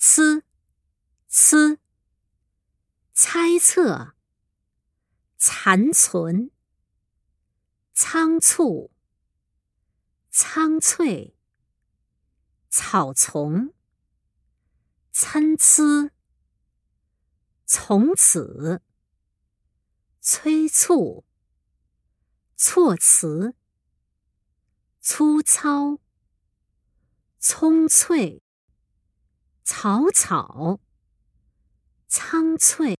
呲呲，猜测，残存，仓促，苍翠，草丛，参差，从此，催促，措辞，粗糙，葱翠，草草，苍翠。